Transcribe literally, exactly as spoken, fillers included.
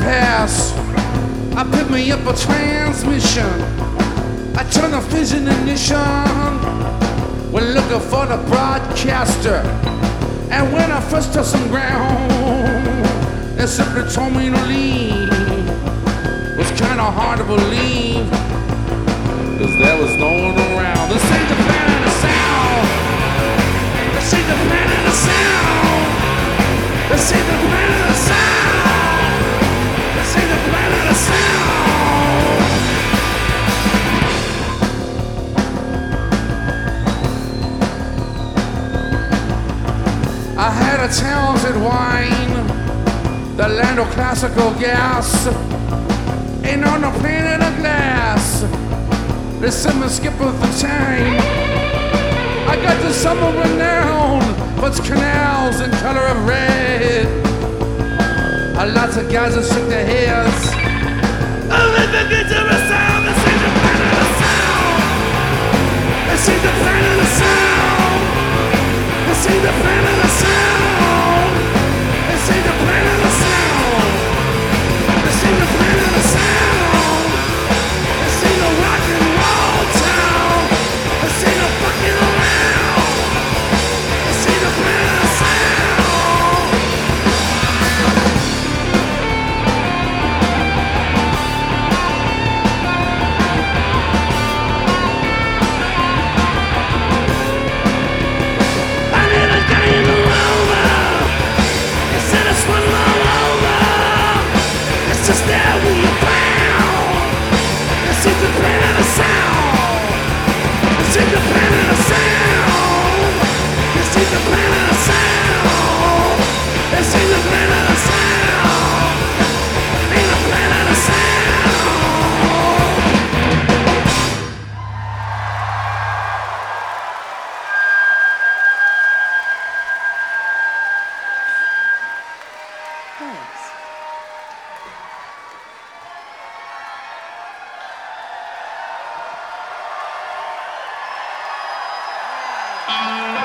bypass. I pick me up a transmission. I turn the fission ignition. We're looking for the broadcaster. And when I first touched some ground, they simply told me to leave. It was kinda hard to believe, cause there was no one around. This ain't the planet of sound. This ain't the planet of sound. This ain't the planet of sound. This ain't the planet of sound. I had a talented wine, the land of classical gas. Ain't on the planet of glass. The summer skip of the time. I got the summer renown for its canals and color of red. A lots of guys that shake their heads. Oh, listen to the sound. This ain't the planet of sound. This ain't the planet of sound. This ain't the planet of sound. This ain't the planet of sound. This ain't the planet of sound. This ain't a rock and roll town. This ain't a fucking around. This ain't the planet of sound. I need a guy in the rover. They said it's one all over. It's just there we are found. This is the planet of sound. This is the planet of sound. This is the planet of sound. This is the planet of sound. Ain't the planet of sound. Thanks.